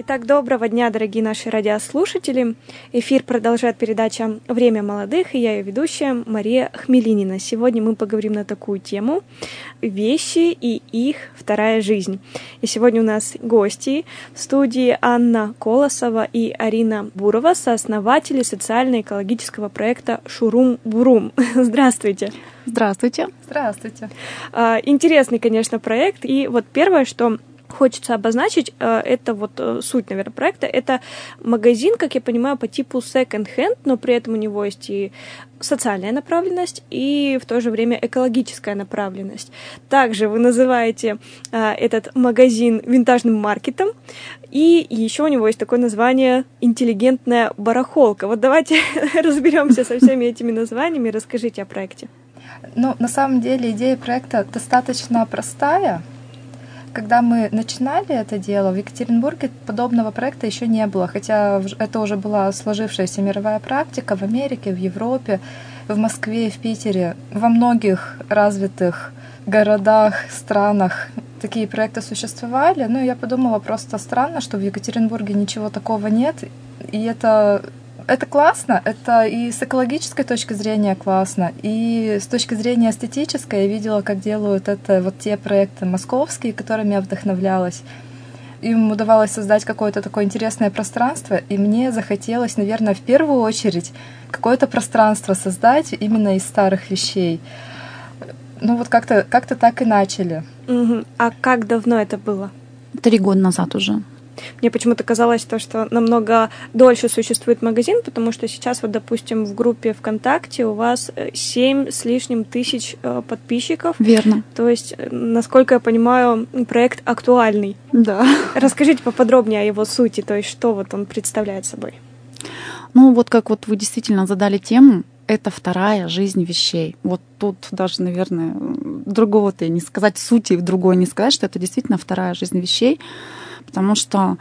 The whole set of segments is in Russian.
Итак, доброго дня, дорогие наши радиослушатели. Эфир продолжает передача «Время молодых», и я ее ведущая Мария Хмелинина. Сегодня мы поговорим на такую тему – вещи и их вторая жизнь. И сегодня у нас гости в студии Анна Колосова и Арина Бурова, сооснователи социально-экологического проекта «Шурум-бурум». Здравствуйте. Здравствуйте. Здравствуйте. Интересный, конечно, проект. И вот первое, что хочется обозначить, это вот суть, наверное, проекта. Это магазин, как я понимаю, по типу second-hand, но при этом у него есть и социальная направленность, и в то же время экологическая направленность. Также вы называете этот магазин винтажным маркетом, и еще у него есть такое название «Интеллигентная барахолка». Вот давайте разберемся со всеми этими названиями, расскажите о проекте. Ну, на самом деле идея проекта достаточно простая. Когда мы начинали это дело, в Екатеринбурге подобного проекта еще не было, хотя это уже была сложившаяся мировая практика в Америке, в Европе, в Москве и в Питере, во многих развитых городах, странах такие проекты существовали. Ну, я подумала, просто странно, что в Екатеринбурге ничего такого нет, и это классно, это и с экологической точки зрения классно, и с точки зрения эстетической я видела, как делают это вот те проекты московские, которыми я вдохновлялась. Им удавалось создать какое-то такое интересное пространство, и мне захотелось, наверное, в первую очередь какое-то пространство создать именно из старых вещей. Ну вот как-то так и начали. Угу. А как давно это было? 3 года назад уже. Мне почему-то казалось то, что намного дольше существует магазин, потому что сейчас, вот, допустим, в группе ВКонтакте у вас 7 с лишним тысяч подписчиков. Верно. То есть, насколько я понимаю, проект актуальный. Да. Расскажите поподробнее о его сути, то есть, что вот он представляет собой. Ну, вот как вот вы действительно задали тему, это вторая жизнь вещей. Вот тут даже, наверное, другого-то не сказать, сути в другой не сказать, что это действительно вторая жизнь вещей. Потому что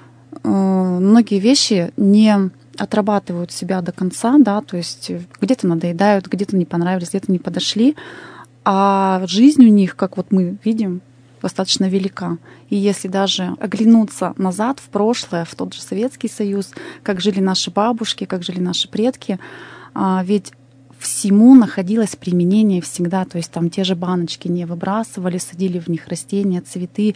многие вещи не отрабатывают себя до конца, да, то есть где-то надоедают, где-то не понравились, где-то не подошли, а жизнь у них, как вот мы видим, достаточно велика. И если даже оглянуться назад, в прошлое, в тот же Советский Союз, как жили наши бабушки, как жили наши предки, ведь всему находилось применение всегда, то есть там те же баночки не выбрасывали, садили в них растения, цветы,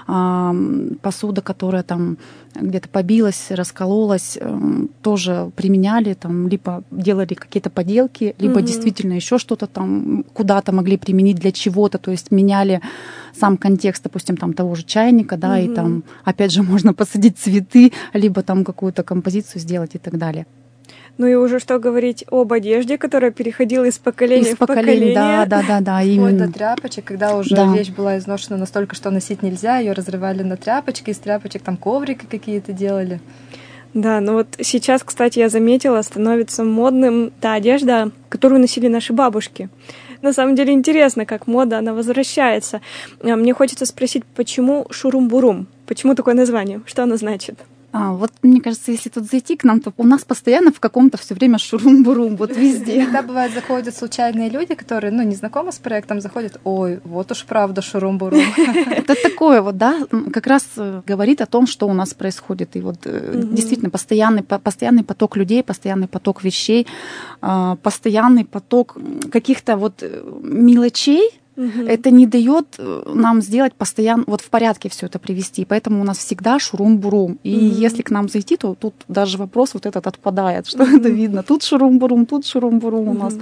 посуда, которая там где-то побилась, раскололась, тоже применяли, там либо делали какие-то поделки, либо действительно еще что-то там куда-то могли применить для чего-то, то есть меняли сам контекст, допустим, там того же чайника, да, и там опять же можно посадить цветы, либо там какую-то композицию сделать и так далее. Ну и уже что говорить об одежде, которая переходила из поколения в поколение. Да, именно. До тряпочек, когда уже вещь была изношена настолько, что носить нельзя, ее разрывали на тряпочки, из тряпочек там коврики какие-то делали. Да, ну вот сейчас, кстати, я заметила, становится модным та одежда, которую носили наши бабушки. На самом деле интересно, как мода, она возвращается. Мне хочется спросить, почему шурум-бурум? Почему такое название? Что оно значит? Вот мне кажется, если тут зайти к нам, то у нас постоянно в каком-то все время шурум-бурум, вот везде. Иногда бывает, заходят случайные люди, которые, не знакомы с проектом, заходят, ой, вот уж правда шурум-бурум. Это такое вот, да, как раз говорит о том, что у нас происходит. И вот действительно постоянный поток людей, постоянный поток вещей, постоянный поток каких-то вот мелочей. Это не дает нам сделать постоянно, вот в порядке все это привести. Поэтому у нас всегда шурум-бурум. И если к нам зайти, то тут даже вопрос вот этот отпадает, что это видно. Тут шурум-бурум у нас.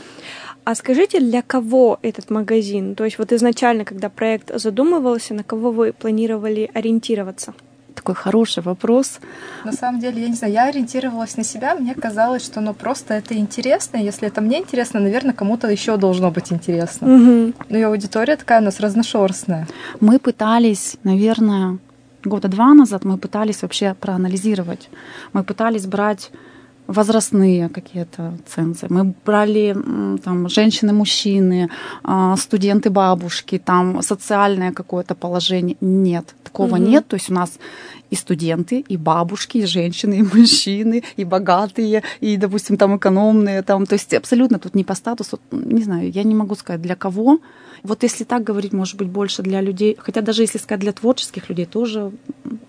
А скажите, для кого этот магазин? То есть вот изначально, когда проект задумывался, на кого вы планировали ориентироваться? Такой хороший вопрос. На самом деле, я не знаю, я ориентировалась на себя, мне казалось, что просто это интересно, если это мне интересно, наверное, кому-то еще должно быть интересно. Ну и аудитория такая у нас разношерстная. Мы пытались, наверное, 2 года назад мы пытались вообще проанализировать. Мы пытались брать возрастные какие-то цензы. Мы брали там женщины, мужчины, студенты, бабушки, там социальное какое-то положение. Нет, такого нет. То есть у нас и студенты, и бабушки, и женщины, и мужчины, и богатые, и, допустим, там экономные. Там, то есть абсолютно тут не по статусу. Не знаю, я не могу сказать, для кого. Вот если так говорить, может быть, больше для людей, хотя даже если сказать для творческих людей, тоже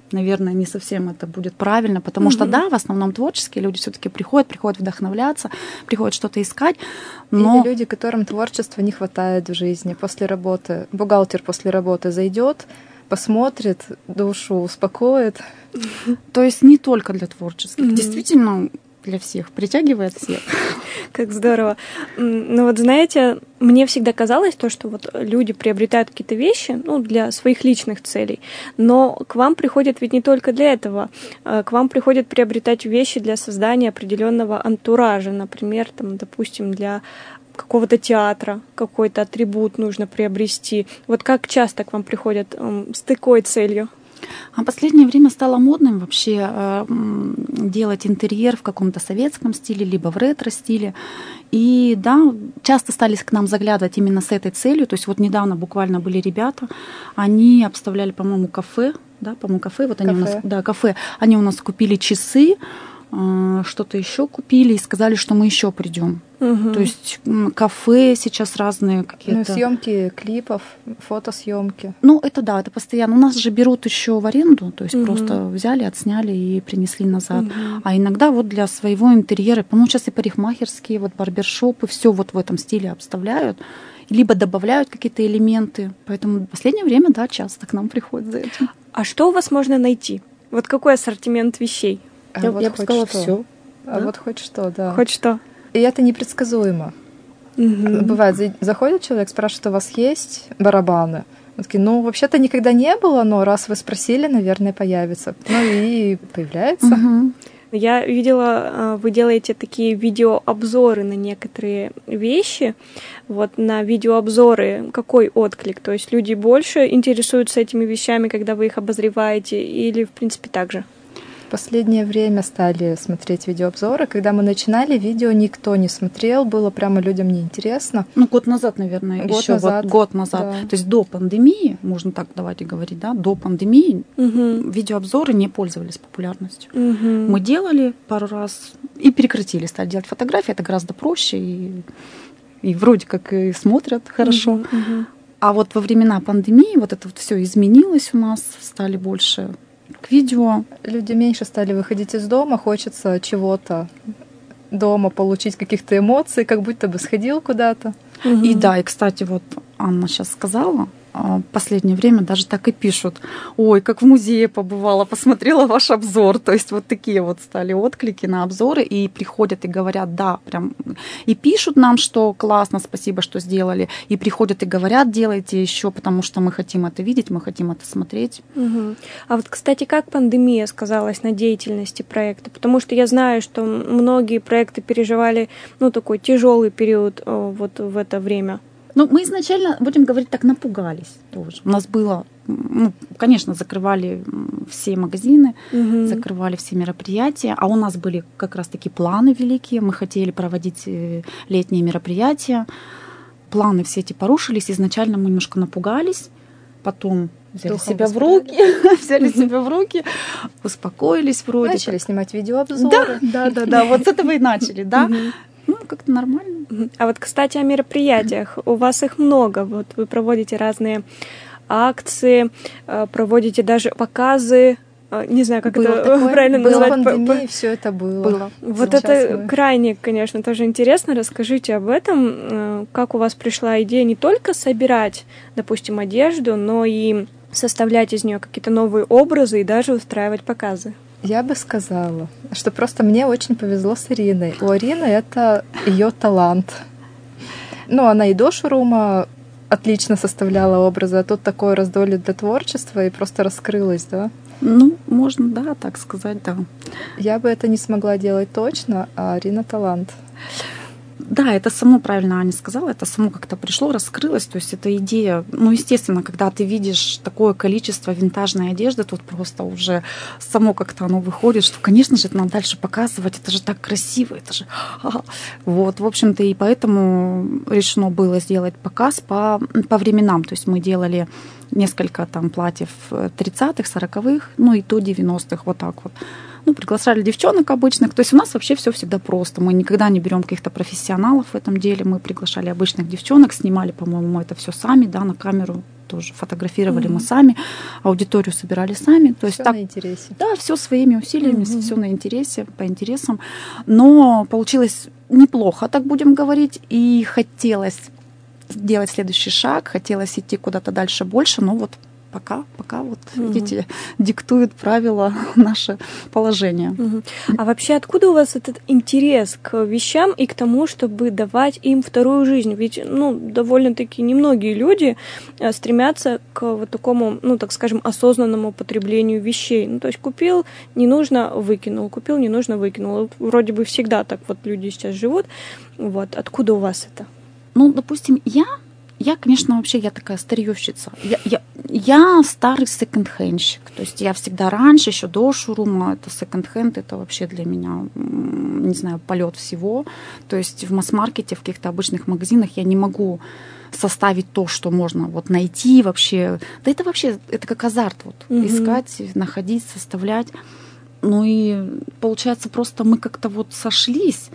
наверное, не совсем это будет правильно, потому что, да, в основном творческие люди все-таки приходят вдохновляться, приходят что-то искать, но... Или люди, которым творчества не хватает в жизни после работы. Бухгалтер после работы зайдет, посмотрит, душу успокоит. То есть не только для творческих, действительно для всех, притягивает всех. Как здорово. Ну вот знаете, мне всегда казалось то, что вот люди приобретают какие-то вещи, ну, для своих личных целей, но к вам приходят ведь не только для этого. К вам приходят приобретать вещи для создания определенного антуража, например, там, допустим, для какого-то театра, какой-то атрибут нужно приобрести. Вот как часто к вам приходят с такой целью? А в последнее время стало модным вообще делать интерьер в каком-то советском стиле, либо в ретро-стиле. И да, часто стали к нам заглядывать именно с этой целью. То есть вот недавно буквально были ребята, они обставляли, по-моему, кафе. Да, по-моему, кафе. Вот они у нас, да, кафе. Они у нас купили часы, что-то еще купили и сказали, что мы еще придем. То есть кафе сейчас разные какие-то. Ну, съемки клипов, фотосъемки. Ну, это да, это постоянно. У нас же берут еще в аренду, то есть просто взяли, отсняли и принесли назад. А иногда вот для своего интерьера, по-моему, сейчас и парикмахерские, вот барбершопы, все вот в этом стиле обставляют, либо добавляют какие-то элементы. Поэтому в последнее время, да, часто к нам приходят за этим. А что у вас можно найти? Вот какой ассортимент вещей? Я бы сказала, все. А вот хоть что, да. Хоть что. И это непредсказуемо. Бывает, заходит человек, спрашивает, у вас есть барабаны? Мы такие, ну, вообще-то никогда не было, но раз вы спросили, наверное, появится. Ну и появляется. Я видела, вы делаете такие видеообзоры на некоторые вещи. Вот на видеообзоры какой отклик? То есть люди больше интересуются этими вещами, когда вы их обозреваете, или, в принципе, так же? В последнее время стали смотреть видеообзоры. Когда мы начинали, видео никто не смотрел, было прямо людям неинтересно. Ну, год назад, наверное, год назад. Да. То есть до пандемии, можно так давайте говорить, да, до пандемии видеообзоры не пользовались популярностью. Мы делали пару раз и прекратили, стали делать фотографии, это гораздо проще, и вроде как и смотрят хорошо. А вот во времена пандемии вот это вот все изменилось у нас, стали больше к видео. Люди меньше стали выходить из дома, хочется чего-то дома, получить каких-то эмоций, как будто бы сходил куда-то. И да, и, кстати, вот Анна сейчас сказала, в последнее время даже так и пишут: ой, как в музее побывала, посмотрела ваш обзор. То есть вот такие вот стали отклики на обзоры, и приходят и говорят, да, прям, и пишут нам, что классно, спасибо, что сделали, и приходят и говорят, делайте еще, потому что мы хотим это видеть, мы хотим это смотреть. А вот, кстати, как пандемия сказалась на деятельности проекта? Потому что я знаю, что многие проекты переживали, ну, такой тяжелый период вот в это время. Ну, мы изначально, будем говорить так, напугались тоже. У нас было, ну, конечно, закрывали все магазины, закрывали все мероприятия, а у нас были как раз-таки планы великие. Мы хотели проводить летние мероприятия. Планы все эти порушились. Изначально мы немножко напугались, потом взяли себя в руки, успокоились вроде. Начали снимать видеообзоры. Да, вот с этого и начали, да. Ну, как-то нормально. А вот, кстати, о мероприятиях. У вас их много. Вот вы проводите разные акции, проводите даже показы. Не знаю, как было это такое? правильно назвать. В пандемии все это было. Вот это крайне, конечно, тоже интересно. Расскажите об этом. Как у вас пришла идея не только собирать, допустим, одежду, но и составлять из нее какие-то новые образы и даже устраивать показы? Я бы сказала, что просто мне очень повезло с Ириной. У Ирины это ее талант. Ну, она и до шоурума отлично составляла образы, а тут такое раздолье для творчества и просто раскрылась, да? Ну, можно, да, так сказать, да. Я бы это не смогла делать точно, а Ирина талант. Да, это само, правильно Аня сказала, это само как-то пришло, раскрылось. То есть эта идея, ну, естественно, когда ты видишь такое количество винтажной одежды, тут просто уже само как-то оно выходит, что, конечно же, это надо дальше показывать, это же так красиво, это же... Вот, в общем-то, и поэтому решено было сделать показ по временам. То есть мы делали несколько там платьев 30-х, 40-х, ну и до 90-х, вот так вот. Ну, приглашали девчонок обычных. То есть у нас вообще все всегда просто. Мы никогда не берем каких-то профессионалов в этом деле. Мы приглашали обычных девчонок, снимали, по-моему, это все сами, да, на камеру. тоже фотографировали мы сами, аудиторию собирали сами. То есть всё так, на интересе. Да, все своими усилиями, все на интересе, по интересам. Но получилось неплохо, так будем говорить, и хотелось делать следующий шаг, хотелось идти куда-то дальше больше, но вот пока вот, видите, диктуют правила наше положение. А вообще откуда у вас этот интерес к вещам и к тому, чтобы давать им вторую жизнь? Ведь, довольно-таки немногие люди стремятся к вот такому, так скажем, осознанному потреблению вещей. То есть купил, не нужно, выкинул, купил, не нужно, выкинул. Вроде бы всегда так вот люди сейчас живут. Вот. Откуда у вас это? Допустим, я, конечно, вообще я такая старьевщица. Я старый секонд-хендщик. То есть я всегда раньше, еще до шоурума, это секонд-хенд, это вообще для меня, не знаю, полет всего. То есть в масс-маркете, в каких-то обычных магазинах я не могу составить то, что можно вот найти вообще. Да это вообще, это как азарт. Вот, искать, находить, составлять. И получается, просто мы как-то вот сошлись.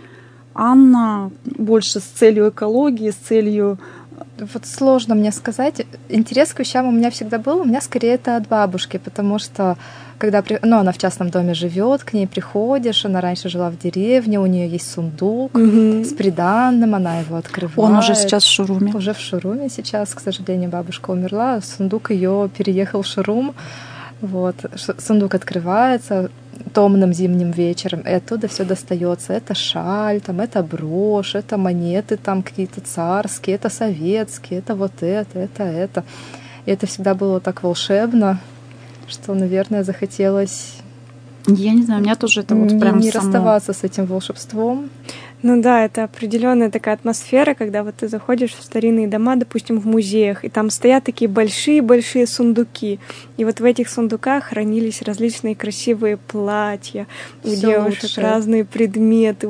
Анна больше с целью экологии, с целью... Вот сложно мне сказать. Интерес к вещам у меня всегда был. У меня скорее это от бабушки, потому что когда она в частном доме живет, к ней приходишь, она раньше жила в деревне, у нее есть сундук с приданным, она его открывает. Он уже сейчас в шоуруме. Уже в шоуруме сейчас, к сожалению, бабушка умерла, сундук ее переехал в шоурум. Вот. Сундук открывается томным зимним вечером, и оттуда все достается. Это шаль, это брошь, это монеты какие-то царские, это советские, это вот это. И это всегда было так волшебно, что, наверное, захотелось... Я не знаю, у меня тоже это вот прям не само... расставаться с этим волшебством. Да, это определенная такая атмосфера, когда вот ты заходишь в старинные дома, допустим, в музеях, и там стоят такие большие-большие сундуки. И вот в этих сундуках хранились различные красивые платья у девушек, лучше. разные предметы.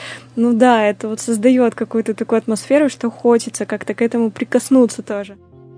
Это вот создает какую-то такую атмосферу, что хочется как-то к этому прикоснуться тоже.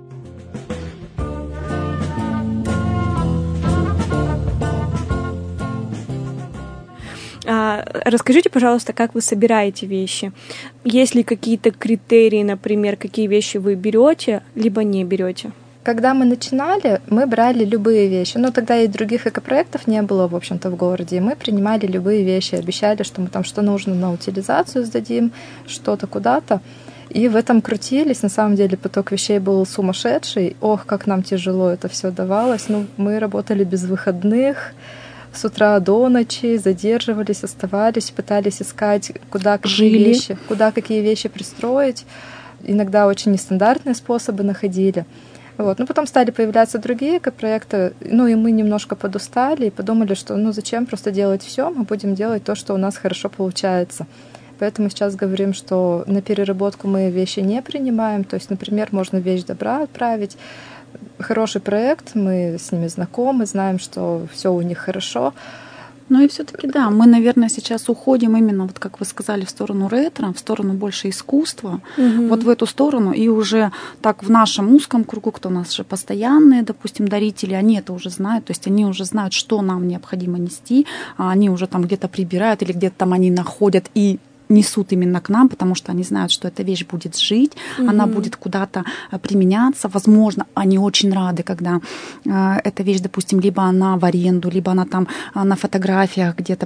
Расскажите, пожалуйста, как вы собираете вещи? Есть ли какие-то критерии, например, какие вещи вы берете, либо не берете? Когда мы начинали, мы брали любые вещи. Тогда и других экопроектов не было, в общем-то, в городе. И мы принимали любые вещи, обещали, что мы там что нужно на утилизацию сдадим, что-то куда-то. И в этом крутились. На самом деле поток вещей был сумасшедший. Ох, как нам тяжело это все давалось. Мы работали без выходных, с утра до ночи, задерживались, оставались, пытались искать, куда какие вещи пристроить. Иногда очень нестандартные способы находили. Потом стали появляться другие экопроекты, и мы немножко подустали и подумали, что зачем просто делать все, мы будем делать то, что у нас хорошо получается. Поэтому сейчас говорим, что на переработку мы вещи не принимаем. То есть, например, можно вещь добра отправить. Хороший проект, мы с ними знакомы, знаем, что все у них хорошо. И все-таки да, мы, наверное, сейчас уходим именно, вот как вы сказали, в сторону ретро, в сторону больше искусства, вот в эту сторону. И уже так в нашем узком кругу, кто у нас же постоянные, допустим, дарители, они это уже знают, то есть они уже знают, что нам необходимо нести, они уже там где-то прибирают или где-то там они находят и несут именно к нам, потому что они знают, что эта вещь будет жить, она будет куда-то применяться. Возможно, они очень рады, когда эта вещь, допустим, либо она в аренду, либо она там на фотографиях где-то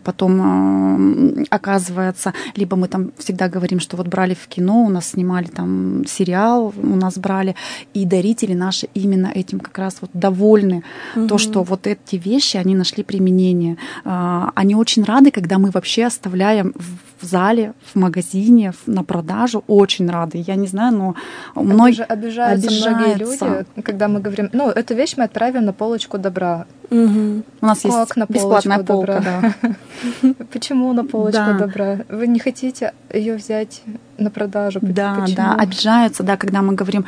потом оказывается, либо мы там всегда говорим, что вот брали в кино, у нас снимали там сериал, у нас брали, и дарители наши именно этим как раз вот довольны, то, что вот эти вещи, они нашли применение. Они очень рады, когда мы вообще оставляем в зале, в магазине, на продажу, очень рады. Я не знаю, но обижаются многие люди, когда мы говорим, эту вещь мы отправим на полочку добра. У нас есть на бесплатная полка. Да. Почему на полочку добра? Вы не хотите ее взять на продажу? Да, обижаются, когда мы говорим,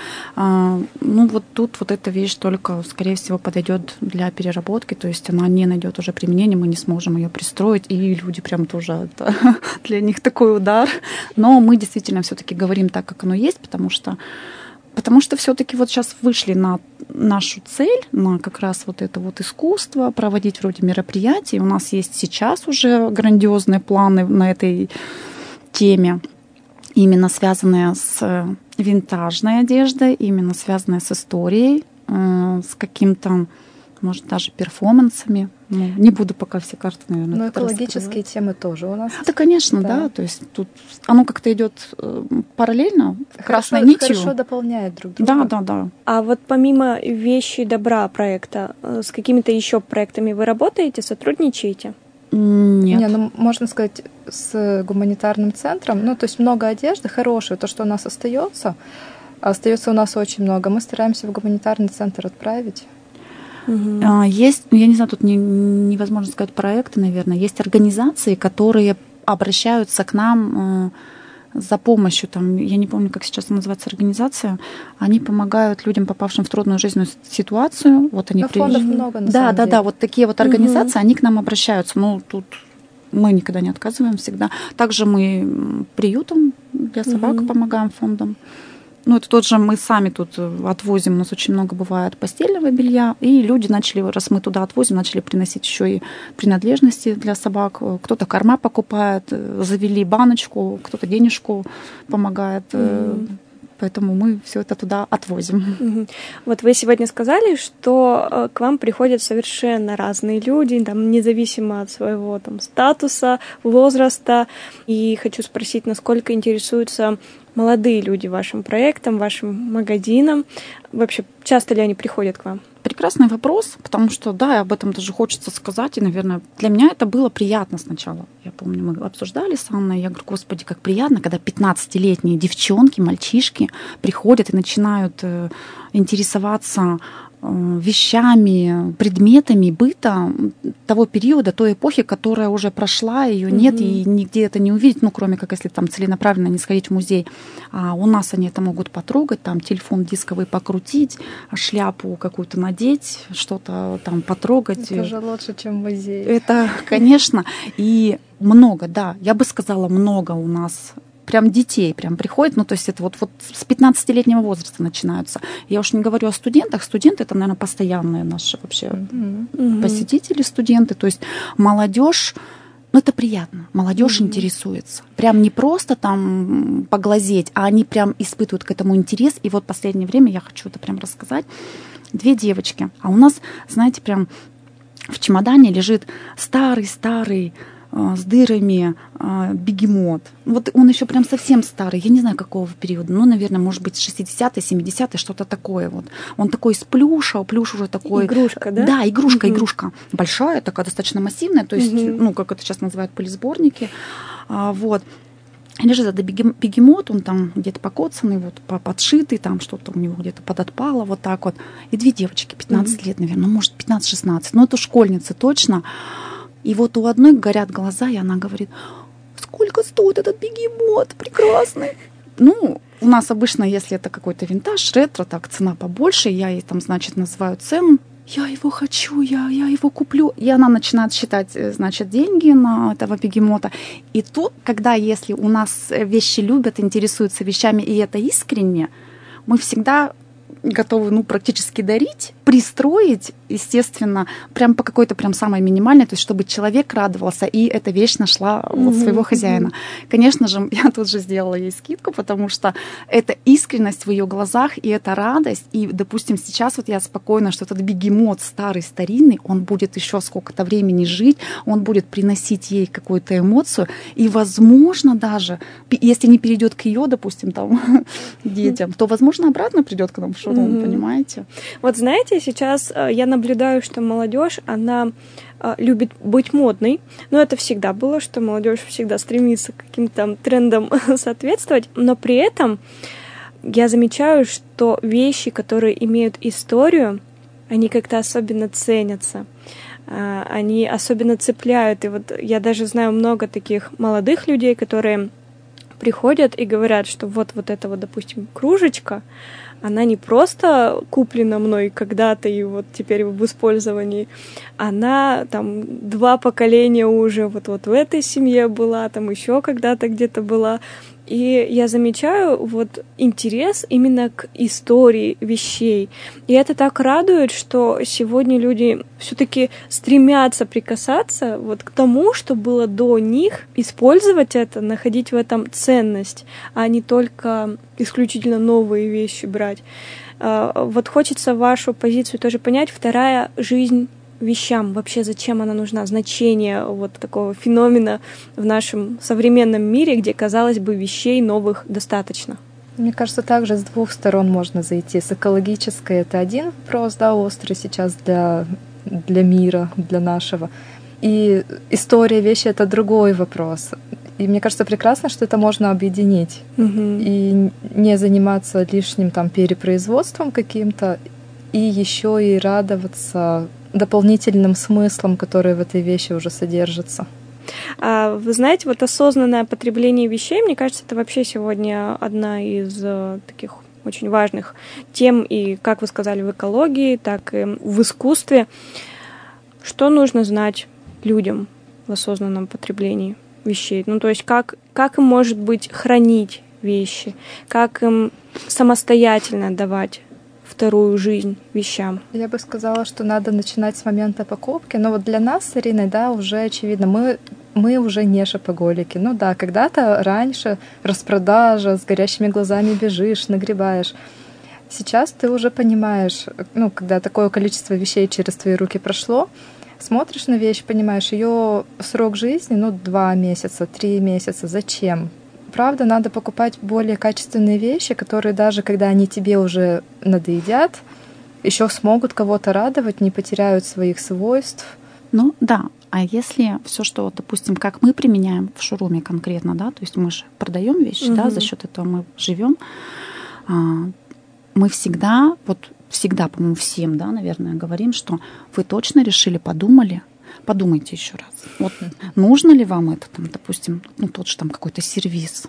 вот тут вот эта вещь только, скорее всего, подойдет для переработки, то есть она не найдет уже применения, мы не сможем ее пристроить, и люди прям тоже для них такой удар. Но мы действительно все-таки говорим так, как оно есть, потому что все-таки вот сейчас вышли на нашу цель, на как раз вот это вот искусство, проводить вроде мероприятий. У нас есть сейчас уже грандиозные планы на этой теме, именно связанные с винтажной одеждой, именно связанные с историей с каким-то, может, даже перформансами. Ну, не буду пока все карты, наверное. Но экологические темы тоже у нас. Да, конечно, да. То есть тут оно как-то идет параллельно, красной нитью. Хорошо дополняет друг друга. Да. А вот помимо «Вещи добра» проекта, с какими-то еще проектами вы работаете, сотрудничаете? Нет. Ну, можно сказать, с гуманитарным центром. Ну, то есть много одежды хорошей, то, что у нас остается у нас очень много. Мы стараемся в гуманитарный центр отправить. Есть, я не знаю, тут невозможно сказать проекты, наверное. Есть организации, которые обращаются к нам за помощью. Там, я не помню, как сейчас называется организация. Они помогают людям, попавшим в трудную жизненную ситуацию. Вот они фондов много, на самом деле. Да. Вот такие вот организации, они к нам обращаются. Ну, тут мы никогда не отказываем всегда. Также мы приютам для собак помогаем, фондам. Ну, это тот же, мы сами тут отвозим, у нас очень много бывает постельного белья, и люди начали, раз мы туда отвозим, начали приносить еще и принадлежности для собак. Кто-то корма покупает, завели баночку, кто-то денежку помогает. Поэтому мы все это туда отвозим. Вот вы сегодня сказали, что к вам приходят совершенно разные люди, там, независимо от своего там, статуса, возраста. И хочу спросить, насколько интересуются молодые люди вашим проектом, вашим магазином? Вообще, часто ли они приходят к вам? Прекрасный вопрос, потому что, да, об этом даже хочется сказать, и, наверное, для меня это было приятно сначала. Я помню, мы обсуждали с Анной, я говорю, господи, как приятно, когда 15-летние девчонки, мальчишки приходят и начинают интересоваться вещами, предметами быта того периода, той эпохи, которая уже прошла, ее нет, и нигде это не увидеть, ну, кроме как если там целенаправленно не сходить в музей. А у нас они это могут потрогать, там телефон дисковый покрутить, шляпу какую-то надеть, что-то там потрогать. Это же лучше, чем в музее. Это, конечно, и много, да, я бы сказала, много у нас прям детей прям приходит, ну, то есть это вот с 15-летнего возраста начинаются. Я уж не говорю о студентах. Студенты — это, наверное, постоянные наши вообще посетители, студенты. То есть молодежь, ну, это приятно. Молодежь интересуется. Прям не просто там поглазеть, а они прям испытывают к этому интерес. И вот в последнее время я хочу это прям рассказать. 2 девочки. А у нас, знаете, прям в чемодане лежит старый с дырами бегемот. Вот он еще прям совсем старый, я не знаю, какого периода, ну, наверное, может быть, 60-е, 70-е, что-то такое вот. Он такой из плюша, плюш уже такой... Игрушка, да? Да, игрушка. Большая, такая, достаточно массивная, то есть, ну, как это сейчас называют, пылесборники. Вот. Лежит этот бегемот, он там где-то покоцанный, вот, подшитый, там что-то у него где-то подотпало, вот так вот. И 2 девочки, 15 лет, наверное, может, 15-16, но это школьницы точно. И вот у одной горят глаза, и она говорит: сколько стоит этот бегемот прекрасный. Ну, у нас обычно, если это какой-то винтаж, ретро, так, цена побольше, я ей там, значит, называю цену. Я его хочу, я его куплю. И она начинает считать, значит, деньги на этого бегемота. И тут, когда, если у нас вещи любят, интересуются вещами, и это искренне, мы всегда готовы, ну, практически дарить, пристроить, естественно, прям по какой-то прям самой минимальной, то есть чтобы человек радовался, и эта вещь нашла вот своего хозяина. Конечно же, я тут же сделала ей скидку, потому что это искренность в ее глазах, и это радость, и, допустим, сейчас вот я спокойна, что этот бегемот старый-старинный, он будет еще сколько-то времени жить, он будет приносить ей какую-то эмоцию, и, возможно, даже, если не перейдет к ее, допустим, там, детям, то, возможно, обратно придет к нам в шоурум, понимаете? Вот знаете, сейчас я наблюдаю, что молодежь, она любит быть модной. Но это всегда было, что молодежь всегда стремится к каким-то трендам соответствовать. Но при этом я замечаю, что вещи, которые имеют историю, они как-то особенно ценятся. Они особенно цепляют. И вот я даже знаю много таких молодых людей, которые приходят и говорят, что вот эта вот, допустим, кружечка, она не просто куплена мной когда-то и вот теперь в использовании, она там 2 поколения уже вот в этой семье была, там еще когда-то где-то была. И я замечаю вот интерес именно к истории вещей. И это так радует, что сегодня люди все-таки стремятся прикасаться вот к тому, что было до них, использовать это, находить в этом ценность, а не только исключительно новые вещи брать. Вот хочется вашу позицию тоже понять. Вторая жизнь вещам. Вообще зачем она нужна? Значение вот такого феномена в нашем современном мире, где, казалось бы, вещей новых достаточно. Мне кажется, также с двух сторон можно зайти. С экологической это один вопрос, да, острый сейчас для мира, для нашего. И история вещи — это другой вопрос. И мне кажется, прекрасно, что это можно объединить. И не заниматься лишним там перепроизводством каким-то, и еще и радоваться дополнительным смыслам, которые в этой вещи уже содержатся. Вы знаете, вот осознанное потребление вещей, мне кажется, это вообще сегодня одна из таких очень важных тем, и, как вы сказали, в экологии, так и в искусстве. Что нужно знать людям в осознанном потреблении вещей? Ну, то есть как им, может быть, хранить вещи, как им самостоятельно давать вторую жизнь вещам? Я бы сказала, что надо начинать с момента покупки. Но вот для нас с Ириной, да, уже очевидно, мы уже не шопоголики. Ну да, когда-то раньше распродажа, с горящими глазами бежишь, нагребаешь. Сейчас ты уже понимаешь, ну, когда такое количество вещей через твои руки прошло, смотришь на вещь, понимаешь, ее срок жизни, 2 месяца, 3 месяца. Зачем? Правда, надо покупать более качественные вещи, которые даже когда они тебе уже надоедят, еще смогут кого-то радовать, не потеряют своих свойств. Ну да, а если все, что, допустим, как мы применяем в шоуруме конкретно, да, то есть мы же продаем вещи, да, за счет этого мы живем, мы всегда, по-моему, всем, да, наверное, говорим, что вы точно решили, подумали, подумайте еще раз. Вот нужно ли вам это, там, допустим, тот же там какой-то сервис?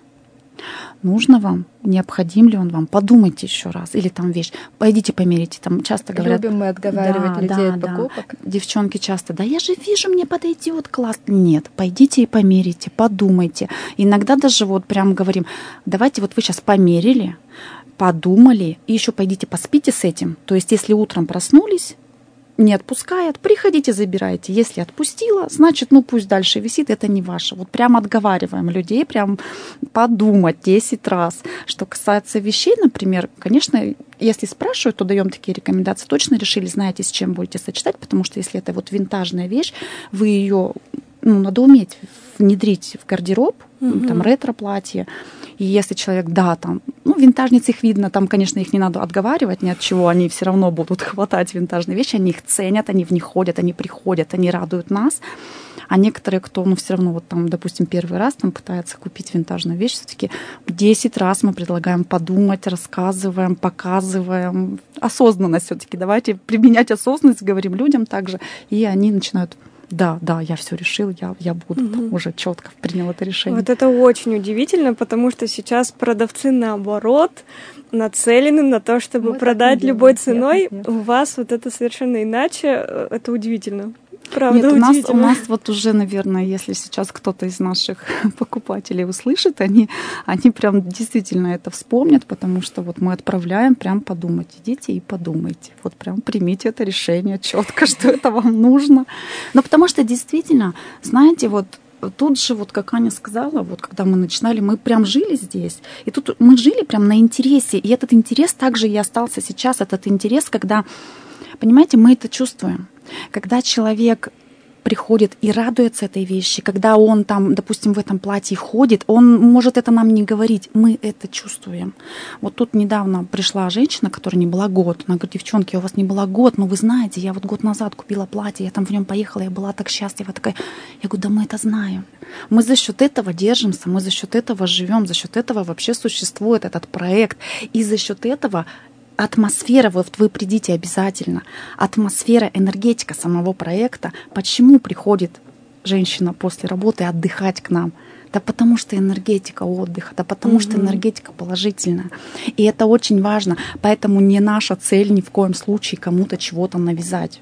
Нужно вам? Необходим ли он вам? Подумайте еще раз. Или там вещь. Пойдите померите. Там часто говорят... Любим мы отговаривать людей от покупок. Да. Девчонки часто, да я же вижу, мне подойдет класс. Нет, пойдите и померите, подумайте. Иногда даже вот прям говорим, давайте вот вы сейчас померили, подумали, и еще пойдите поспите с этим. То есть если утром проснулись, не отпускает, приходите, забирайте. Если отпустила, значит, пусть дальше висит, это не ваше. Вот прям отговариваем людей, прям подумать 10 раз. Что касается вещей, например, конечно, если спрашивают, то даем такие рекомендации. Точно решили, знаете, с чем будете сочетать, потому что если это вот винтажная вещь, вы ее, надо уметь внедрить в гардероб, там ретро-платье. И если человек, да, там, винтажниц их видно, там, конечно, их не надо отговаривать ни от чего, они все равно будут хватать винтажные вещи, они их ценят, они в них ходят, они приходят, они радуют нас. А некоторые, кто, все равно, вот там, допустим, первый раз там пытается купить винтажную вещь, все-таки 10 раз мы предлагаем подумать, рассказываем, показываем. Осознанность все-таки, давайте применять осознанность, говорим людям также, и они начинают... Да, я все решил, я буду там, уже четко принял это решение. Вот это очень удивительно, потому что сейчас продавцы, наоборот, нацелены на то, чтобы продать любой ценой. Нет. У вас вот это совершенно иначе. Это удивительно. Правда, нет, у нас вот уже, наверное, если сейчас кто-то из наших покупателей услышит, они прям действительно это вспомнят, потому что вот мы отправляем прям подумать. Идите и подумайте. Вот прям примите это решение четко, что это вам нужно. Но потому что действительно, знаете, вот тут же, вот как Аня сказала, вот когда мы начинали, мы прям жили здесь. И тут мы жили прям на интересе. И этот интерес также и остался сейчас. Этот интерес, когда, понимаете, мы это чувствуем. Когда человек приходит и радуется этой вещи, когда он там, допустим, в этом платье ходит, он может это нам не говорить, мы это чувствуем. Вот тут недавно пришла женщина, которая не была год, она говорит, девчонки, у вас не было год, но вы знаете, я вот год назад купила платье, я там в нем поехала, я была так счастлива, такая. Я говорю, да мы это знаем. Мы за счет этого держимся, мы за счет этого живем, за счет этого вообще существует этот проект, и за счет этого атмосфера, вот вы придите обязательно, атмосфера, энергетика самого проекта. Почему приходит женщина после работы отдыхать к нам? Да потому что энергетика отдыха, да потому что энергетика положительная. И это очень важно. Поэтому не наша цель ни в коем случае кому-то чего-то навязать.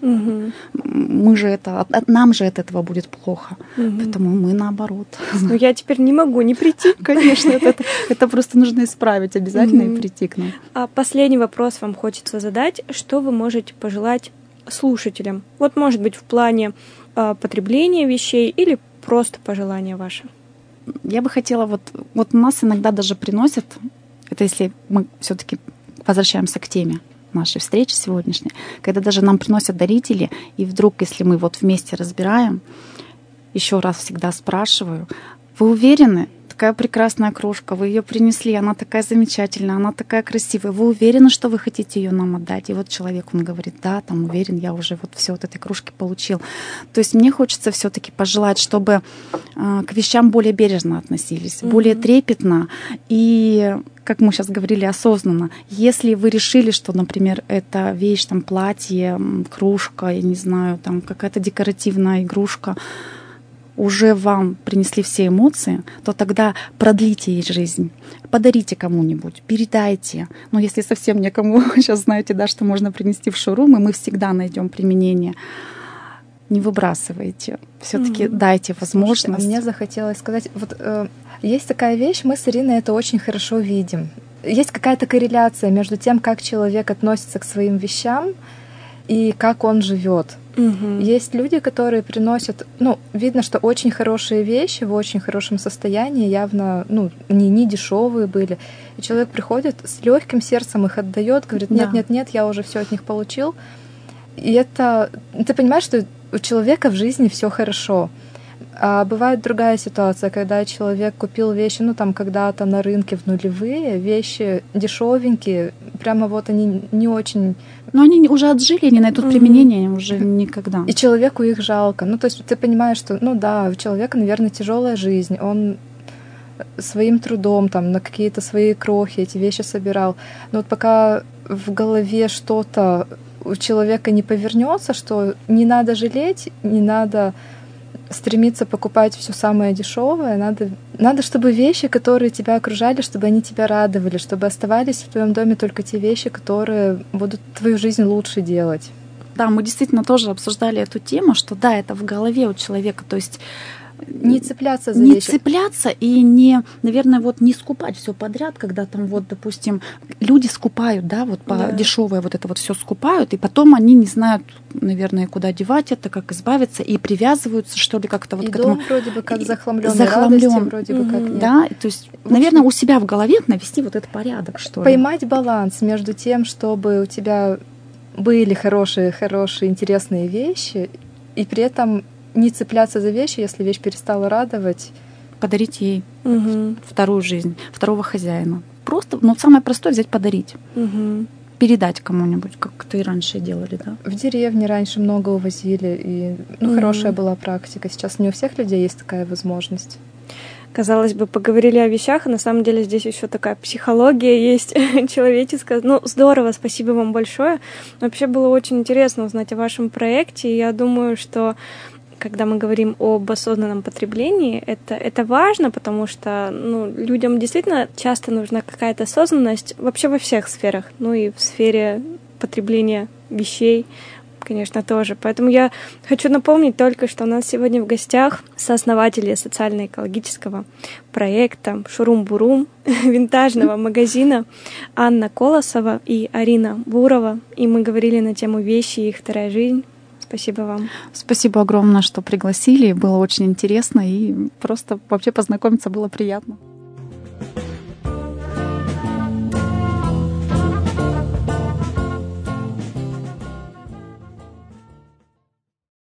Мы же нам же от этого будет плохо. Поэтому мы наоборот. Но я теперь не могу не прийти. Конечно, это просто нужно исправить обязательно и прийти к нам. А последний вопрос вам хочется задать. Что вы можете пожелать слушателям? Вот, может быть, в плане потребления вещей или просто пожелания ваши? Я бы хотела, вот нас иногда даже приносят Это если мы все-таки возвращаемся к теме нашей встречи сегодняшней, когда даже нам приносят дарители, и вдруг, если мы вот вместе разбираем, еще раз всегда спрашиваю: вы уверены? Такая прекрасная кружка, вы ее принесли, она такая замечательная, она такая красивая. Вы уверены, что вы хотите ее нам отдать? И вот человек, он говорит: да, там уверен, я уже вот все от этой кружки получил. То есть мне хочется все-таки пожелать, чтобы к вещам более бережно относились, более трепетно и, как мы сейчас говорили, осознанно. Если вы решили, что, например, эта вещь, там, платье, кружка, я не знаю, там, какая-то декоративная игрушка, уже вам принесли все эмоции, то тогда продлите ей жизнь, подарите кому-нибудь, передайте. Но если совсем некому, сейчас знаете, да, что можно принести в шоурум, и мы всегда найдем применение. Не выбрасывайте. Все-таки дайте возможность. Слушайте, а мне захотелось сказать, вот есть такая вещь, мы с Ириной это очень хорошо видим. Есть какая-то корреляция между тем, как человек относится к своим вещам и как он живет. Есть люди, которые приносят, видно, что очень хорошие вещи в очень хорошем состоянии, явно, не дешевые были. И человек приходит с легким сердцем их отдает, говорит: нет, я уже все от них получил. И это, ты понимаешь, что у человека в жизни все хорошо. А бывает другая ситуация, когда человек купил вещи, когда-то на рынке в нулевые, вещи дешевенькие, прямо вот они не очень... Но они уже отжили, не найдут применения уже никогда. И человеку их жалко. То есть ты понимаешь, что, у человека, наверное, тяжелая жизнь, он своим трудом там на какие-то свои крохи эти вещи собирал. Но вот пока в голове что-то у человека не повернется, что не надо жалеть, не надо стремиться покупать все самое дешевое, надо, чтобы вещи, которые тебя окружали, чтобы они тебя радовали, чтобы оставались в твоем доме только те вещи, которые будут твою жизнь лучше делать. Да, мы действительно тоже обсуждали эту тему, что да, это в голове у человека, то есть не цепляться за вещи. Не цепляться и не, наверное, не скупать все подряд, когда там допустим, люди скупают, да, по дешевое это все скупают, и потом они не знают, наверное, куда девать это, как избавиться, и привязываются, что ли, как-то и к этому. Дом вроде бы как захламлён, радости вроде бы как нет. Да, то есть, наверное, у себя в голове навести этот порядок, что ли. Поймать баланс между тем, чтобы у тебя были хорошие, интересные вещи, и при этом не цепляться за вещи, если вещь перестала радовать. Подарить ей вторую жизнь, второго хозяина. Просто, самое простое — взять, подарить. Передать кому-нибудь, как это и раньше делали, да? В деревне раньше много увозили, и хорошая была практика. Сейчас не у всех людей есть такая возможность. Казалось бы, поговорили о вещах, а на самом деле здесь еще такая психология есть человеческая. Здорово, спасибо вам большое. Вообще было очень интересно узнать о вашем проекте, и я думаю, что когда мы говорим об осознанном потреблении, это важно, потому что людям действительно часто нужна какая-то осознанность вообще во всех сферах, и в сфере потребления вещей, конечно, тоже. Поэтому я хочу напомнить только, что у нас сегодня в гостях сооснователи социально-экологического проекта «Шурум-бурум», винтажного магазина Анна Колосова и Арина Бурова. И мы говорили на тему «Вещи и их вторая жизнь». Спасибо вам. Спасибо огромное, что пригласили. Было очень интересно и просто вообще познакомиться было приятно.